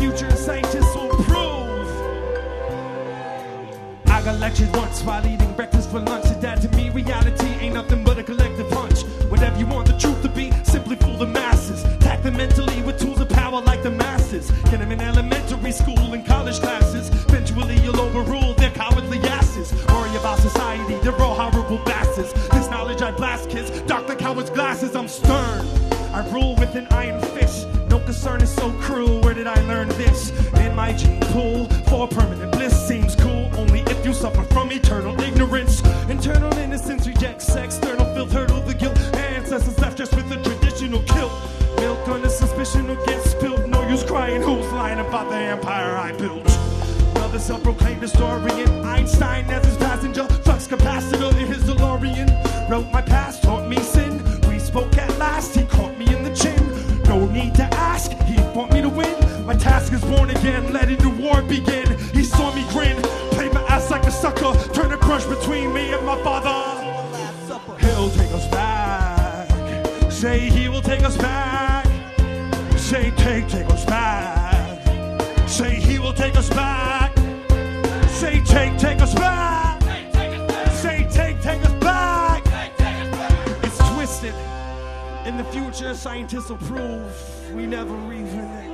future scientists will prove. I got lectured once while eating breakfast for lunch. And that to me, reality ain't nothing but a collective hunch. Whatever you want the truth to be, simply fool the masses. Tack them mentally with tools of power like the masses. Get them in elementary school and college classes. Eventually you'll overrule their cowardly asses. Worry about society, they're all horrible bastards. This knowledge I blast kids, Dr. Coward's glasses, I'm stern. I rule with an iron fist. No concern is so cruel, where did I learn this? In my gene pool, for permanent bliss seems cool only if you suffer from eternal ignorance. Internal innocence rejects external filth, hurdle the guilt. Ancestors left just with a traditional kilt. Milk under suspicion will get spilled. No use crying, who's lying about the empire I built? Another self-proclaimed historian, Einstein as his passenger, flux capacitor in his DeLorean. Wrote my past, taught me sin. We spoke at last, he caught me in the chin. No need to ask, he want me to win. My task is born again, letting the war begin. He saw me grin, played my ass like a sucker, turned a crush between me and my father. He'll take us back. Say he will take us back. Say take us back. Say he will take us back. Say take us back. Say take us back. It's twisted. In the future, scientists will prove we never even